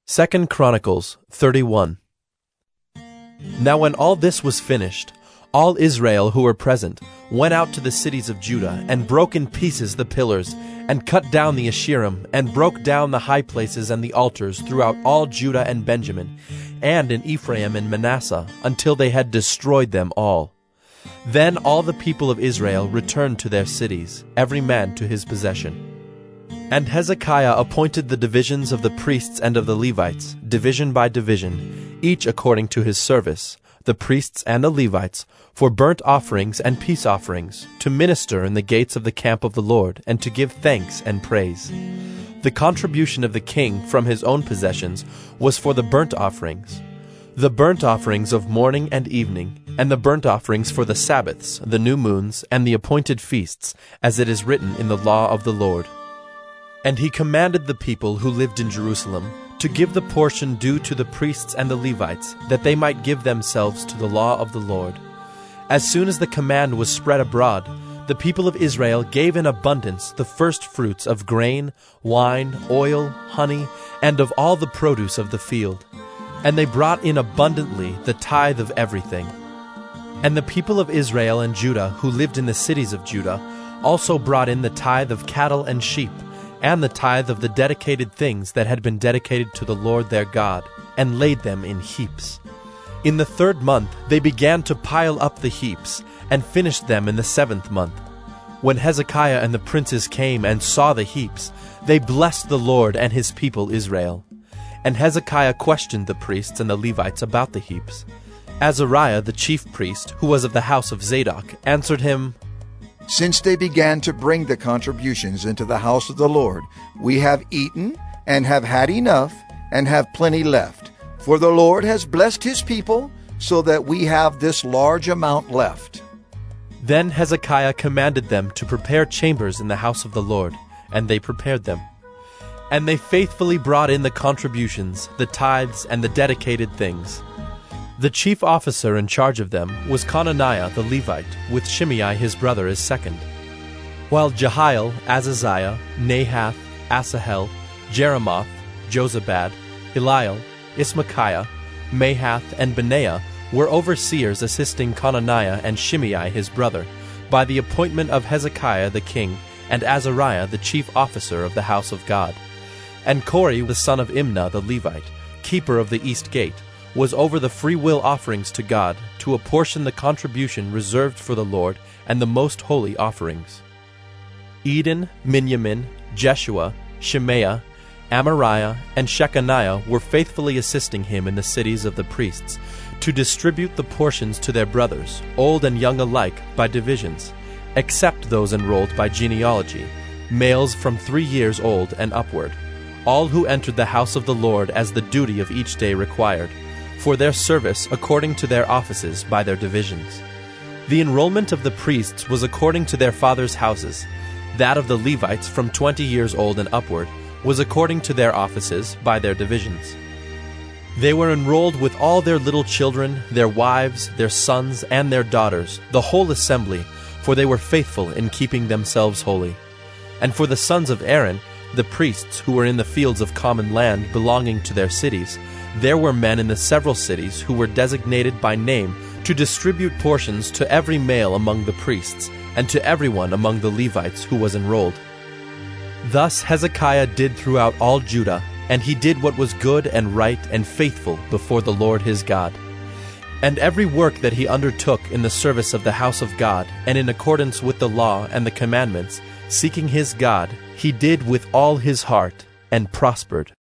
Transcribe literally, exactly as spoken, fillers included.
Second Chronicles thirty-one. Now when all this was finished, all Israel who were present went out to the cities of Judah, and broke in pieces the pillars, and cut down the Asherim, and broke down the high places and the altars throughout all Judah and Benjamin, and in Ephraim and Manasseh, until they had destroyed them all. Then all the people of Israel returned to their cities, every man to his possession. And Hezekiah appointed the divisions of the priests and of the Levites, division by division, each according to his service, the priests and the Levites, for burnt offerings and peace offerings, to minister in the gates of the camp of the Lord, and to give thanks and praise. The contribution of the king from his own possessions was for the burnt offerings, the burnt offerings of morning and evening, and the burnt offerings for the Sabbaths, the new moons, and the appointed feasts, as it is written in the law of the Lord. And he commanded the people who lived in Jerusalem to give the portion due to the priests and the Levites, that they might give themselves to the law of the Lord. As soon as the command was spread abroad, the people of Israel gave in abundance the first fruits of grain, wine, oil, honey, and of all the produce of the field. And they brought in abundantly the tithe of everything. And the people of Israel and Judah who lived in the cities of Judah also brought in the tithe of cattle and sheep, and the tithe of the dedicated things that had been dedicated to the Lord their God, and laid them in heaps. In the third month they began to pile up the heaps, and finished them in the seventh month. When Hezekiah and the princes came and saw the heaps, they blessed the Lord and his people Israel. And Hezekiah questioned the priests and the Levites about the heaps. Azariah the chief priest, who was of the house of Zadok, answered him, Since they began to bring the contributions into the house of the Lord, we have eaten and have had enough and have plenty left. For the Lord has blessed his people, so that we have this large amount left. Then Hezekiah commanded them to prepare chambers in the house of the Lord, and they prepared them. And they faithfully brought in the contributions, the tithes, and the dedicated things. The chief officer in charge of them was Conaniah the Levite, with Shimei his brother as second. While Jehiel, Azaziah, Nahath, Asahel, Jeremoth, Jozabad, Eliel, Ismachiah, Mahath, and Benaiah were overseers assisting Conaniah and Shimei his brother, by the appointment of Hezekiah the king, and Azariah the chief officer of the house of God. And Kori the son of Imnah the Levite, keeper of the east gate, was over the freewill offerings to God, to apportion the contribution reserved for the Lord, and the most holy offerings. Eden, Miniamin, Jeshua, Shemaiah, Amariah, and Shechaniah were faithfully assisting him in the cities of the priests, to distribute the portions to their brothers, old and young alike, by divisions, except those enrolled by genealogy, males from three years old and upward, all who entered the house of the Lord as the duty of each day required, for their service according to their offices by their divisions. The enrollment of the priests was according to their fathers' houses. That of the Levites from twenty years old and upward was according to their offices by their divisions. They were enrolled with all their little children, their wives, their sons, and their daughters, the whole assembly, for they were faithful in keeping themselves holy. And for the sons of Aaron, the priests who were in the fields of common land belonging to their cities, there were men in the several cities who were designated by name to distribute portions to every male among the priests, and to everyone among the Levites who was enrolled. Thus Hezekiah did throughout all Judah, and he did what was good and right and faithful before the Lord his God. And every work that he undertook in the service of the house of God, and in accordance with the law and the commandments, seeking his God, he did with all his heart, and prospered.